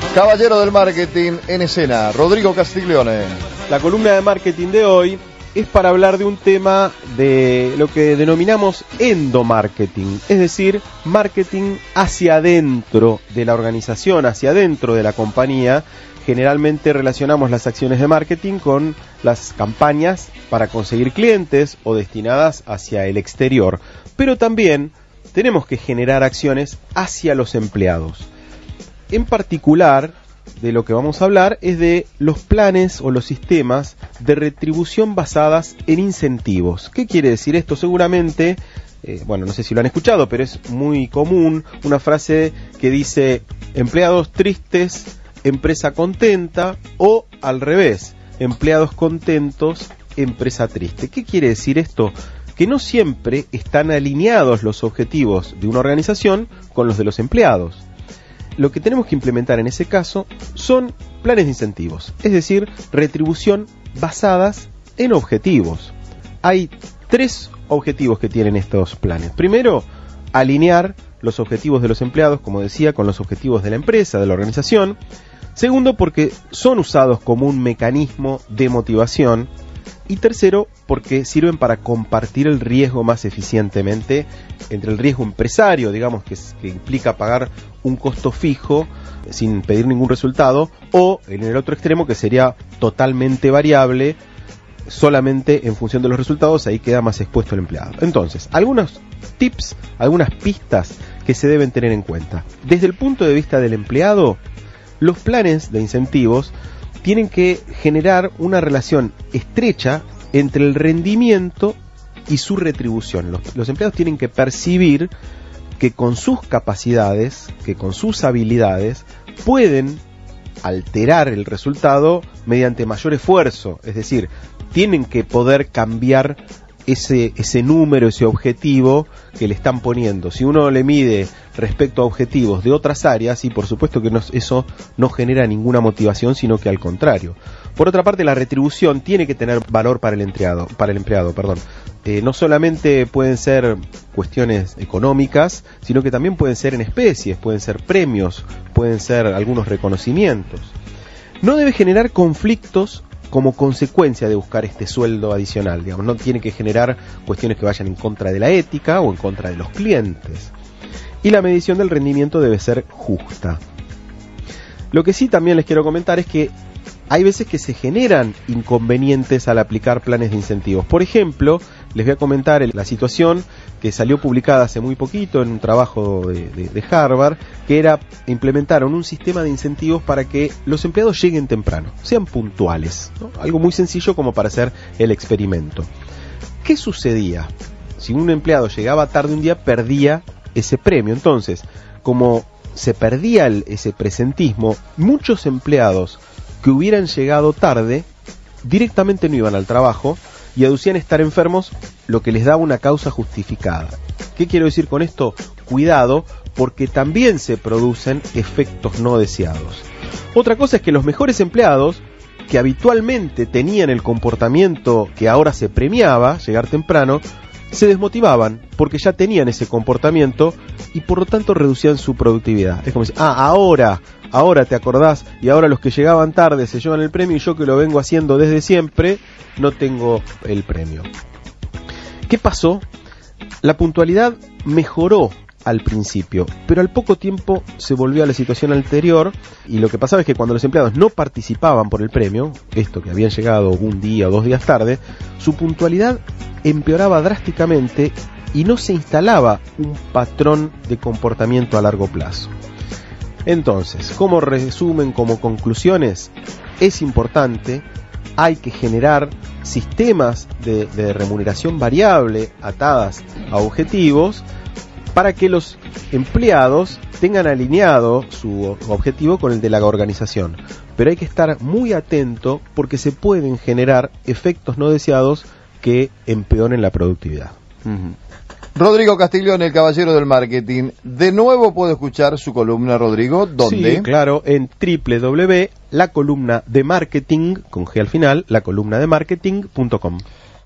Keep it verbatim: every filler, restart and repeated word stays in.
Caballero del marketing en escena, Rodrigo Castiglione. La columna de marketing de hoy es para hablar de un tema de lo que denominamos endomarketing, es decir, marketing hacia adentro de la organización, hacia adentro de la compañía. Generalmente relacionamos las acciones de marketing con las campañas para conseguir clientes o destinadas hacia el exterior, pero también tenemos que generar acciones hacia los empleados. En particular, de lo que vamos a hablar es de los planes o los sistemas de retribución basadas en incentivos. ¿Qué quiere decir esto? Seguramente, eh, bueno, no sé si lo han escuchado, pero es muy común una frase que dice empleados tristes, empresa contenta, o al revés, empleados contentos, empresa triste. ¿Qué quiere decir esto? Que no siempre están alineados los objetivos de una organización con los de los empleados. Lo que tenemos que implementar en ese caso son planes de incentivos, es decir, retribución basadas en objetivos. Hay tres objetivos que tienen estos planes. Primero, alinear los objetivos de los empleados, como decía, con los objetivos de la empresa, de la organización. Segundo, porque son usados como un mecanismo de motivación. Y tercero, porque sirven para compartir el riesgo más eficientemente entre el riesgo empresario, digamos, que, es, que implica pagar un costo fijo sin pedir ningún resultado, o en el otro extremo, que sería totalmente variable, solamente en función de los resultados, ahí queda más expuesto el empleado. Entonces, algunos tips, algunas pistas que se deben tener en cuenta. Desde el punto de vista del empleado, los planes de incentivos tienen que generar una relación estrecha entre el rendimiento y su retribución. Los, los empleados tienen que percibir que con sus capacidades, que con sus habilidades, pueden alterar el resultado mediante mayor esfuerzo. Es decir, tienen que poder cambiar ese, ese número, ese objetivo que le están poniendo. Si uno le mide respecto a objetivos de otras áreas, y por supuesto que no, eso no genera ninguna motivación, sino que al contrario. Por otra parte, la retribución tiene que tener valor para el empleado, para el empleado, perdón. Eh, no solamente pueden ser cuestiones económicas, sino que también pueden ser en especies, pueden ser premios, pueden ser algunos reconocimientos. No debe generar conflictos como consecuencia de buscar este sueldo adicional, digamos, no tiene que generar cuestiones que vayan en contra de la ética o en contra de los clientes. Y la medición del rendimiento debe ser justa. Lo que sí también les quiero comentar es que hay veces que se generan inconvenientes al aplicar planes de incentivos. Por ejemplo, les voy a comentar la situación que salió publicada hace muy poquito en un trabajo de, de, de Harvard, que era implementaron un sistema de incentivos para que los empleados lleguen temprano, sean puntuales, ¿no? Algo muy sencillo como para hacer el experimento. ¿Qué sucedía? Si un empleado llegaba tarde un día, perdía ese premio. Entonces, como se perdía el, ese presentismo, muchos empleados que hubieran llegado tarde directamente no iban al trabajo y aducían estar enfermos, lo que les daba una causa justificada. ¿Qué quiero decir con esto? Cuidado, porque también se producen efectos no deseados. Otra cosa es que los mejores empleados, que habitualmente tenían el comportamiento que ahora se premiaba, llegar temprano, se desmotivaban porque ya tenían ese comportamiento y por lo tanto reducían su productividad. Es como decir, ah, ahora, ahora te acordás, y ahora los que llegaban tarde se llevan el premio y yo que lo vengo haciendo desde siempre no tengo el premio. ¿Qué pasó? La puntualidad mejoró al principio, pero al poco tiempo se volvió a la situación anterior, y lo que pasaba es que cuando los empleados no participaban por el premio, esto que habían llegado un día o dos días tarde, su puntualidad empeoraba drásticamente y no se instalaba un patrón de comportamiento a largo plazo. Entonces, como resumen, como conclusiones, es importante, hay que generar sistemas de, de remuneración variable atadas a objetivos para que los empleados tengan alineado su objetivo con el de la organización. Pero hay que estar muy atento porque se pueden generar efectos no deseados que empeoren la productividad. Uh-huh. Rodrigo Castiglione, el caballero del marketing. De nuevo puedo escuchar su columna, Rodrigo. ¿Dónde? Sí, claro, en doble u doble u doble u punto la columna de marketing, con G al final, la columna de marketing punto com.